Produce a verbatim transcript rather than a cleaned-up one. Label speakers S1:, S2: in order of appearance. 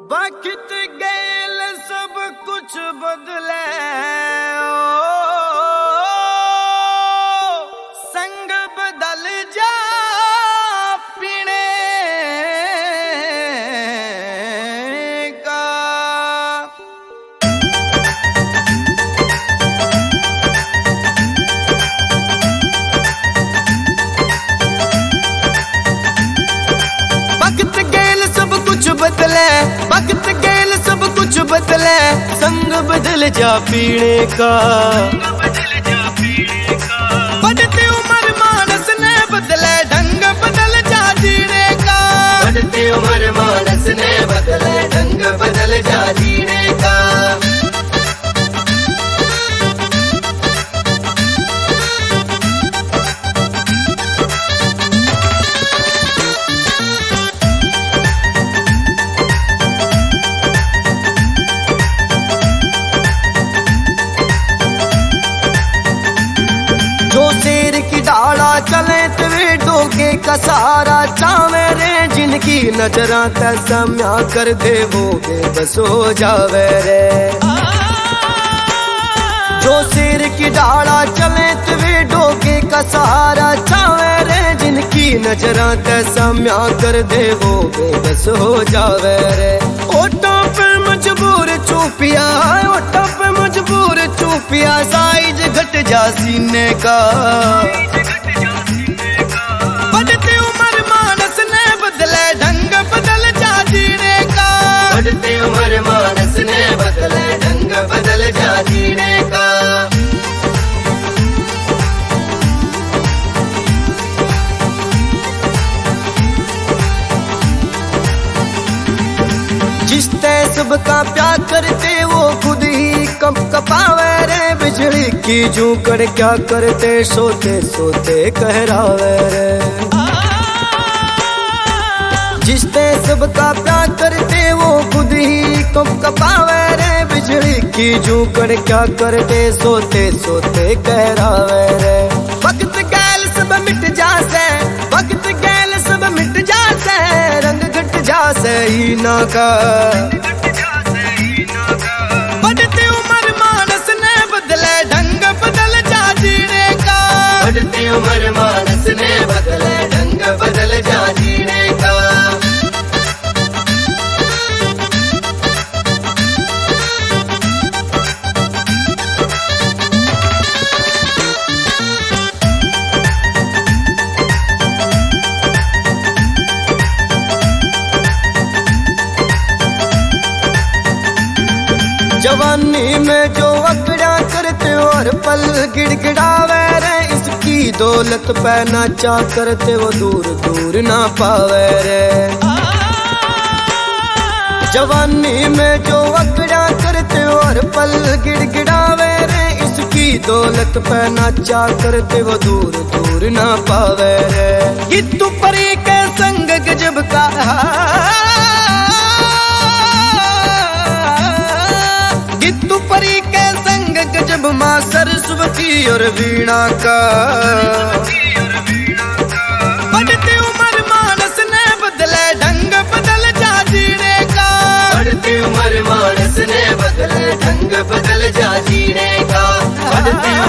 S1: वक्त गेल सब कुछ बदले, संग बदल जा पीने का। वक्त गेल सब कुछ बदले, वक्त गेल सब कुछ बदले, संग बदल जा पीने का। बढ़ती उम्र मानस ने बदले, ढंग बदल जा जीने का। बढ़ती उम्र मानस ने बदले, ढंग बदल जा जीने का। डाला चले तवे डोके का सारा चावे रे, जिनकी नजरा तस्म्या कर दे वो बेबस हो जावे रे। जो शेर की डाला चले तवे डोके का सहारा चावे रे, जिनकी नजरा तस्म्या कर दे वो बेबस हो जावे रे। ओटों पे मजबूर चूपिया, ओटों पे मजबूर चूपिया, साइज घट जा सीने का। बढ़ती उम्र मानस ने बदले, ढंग बदल जा जीने का। बढ़ती उम्र मानस ने बदले, ढंग बदल जा जीने का। जिसते सबका प्यार करते वो खुद ही कप कपावे रे, बिजली की जूकड़ क्या करते सोते सोते कहरावे रे। जिसते सबका प्यार करते वो खुद ही कप कपावे रे, बिजली की जूकड़ क्या करते सोते सोते कहरावे रे। वक्त गैल सब मिट जासे, वक्त गैल सब मिट जासे, रंग घट जासे ही ना का। बढ़ती उम्र मानस ने बदले, ढंग बदल जा जीने का। बढ़ती उम्र मानस ने बदले, ढंग बदल जा जीने का। जवानी में जो अकड़ा करते और पल गिड़गिड़ावे रे, इसकी दौलत पे नाचा करते वो दूर दूर ना पावे रे। जवानी में जो अकड़ा करते और पल गिड़गिड़ावे रे, इसकी दौलत पे नाचा करते वो दूर दूर ना पावे रे। गिट्टू परी के संग गजब का, गिट्टू परी के संग गजब माँ सरस्वती और वीणा का। बढ़ती उम्र मानस ने बदले, ढंग बदल जा जीने का। बढ़ती उम्र मानस ने बदले, ढंग बदल जा जीने का। बढ़ती